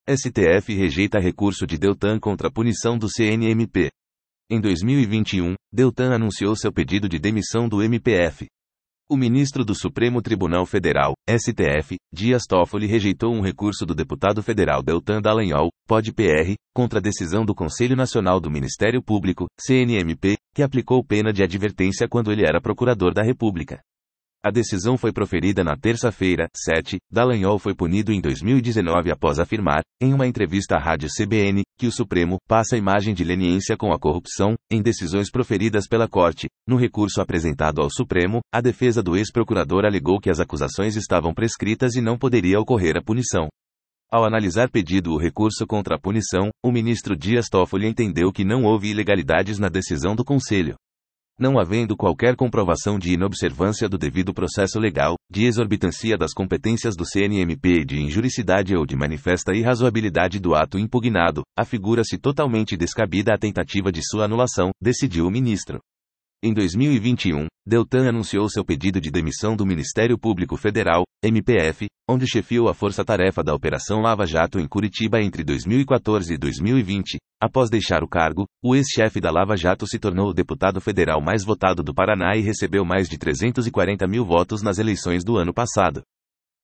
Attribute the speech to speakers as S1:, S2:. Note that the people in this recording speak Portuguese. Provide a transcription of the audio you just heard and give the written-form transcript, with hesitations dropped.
S1: STF rejeita recurso de Deltan contra a punição do CNMP. Em 2021, Deltan anunciou seu pedido de demissão do MPF. O ministro do Supremo Tribunal Federal, STF, Dias Toffoli rejeitou um recurso do deputado federal Deltan Dallagnol, POD-PR, contra a decisão do Conselho Nacional do Ministério Público, CNMP, que aplicou pena de advertência quando ele era procurador da República. A decisão foi proferida na terça-feira, 7. Dallagnol foi punido em 2019 após afirmar, em uma entrevista à rádio CBN, que o Supremo passa imagem de leniência com a corrupção, em decisões proferidas pela Corte. No recurso apresentado ao Supremo, a defesa do ex-procurador alegou que as acusações estavam prescritas e não poderia ocorrer a punição. Ao analisar pedido o recurso contra a punição, o ministro Dias Toffoli entendeu que não houve ilegalidades na decisão do Conselho. Não havendo qualquer comprovação de inobservância do devido processo legal, de exorbitância das competências do CNMP, de injuricidade ou de manifesta irrazoabilidade do ato impugnado, afigura-se totalmente descabida a tentativa de sua anulação, decidiu o ministro. Em 2021, Deltan anunciou seu pedido de demissão do Ministério Público Federal, MPF, onde chefiou a força-tarefa da Operação Lava Jato em Curitiba entre 2014 e 2020. Após deixar o cargo, o ex-chefe da Lava Jato se tornou o deputado federal mais votado do Paraná e recebeu mais de 340 mil votos nas eleições do ano passado.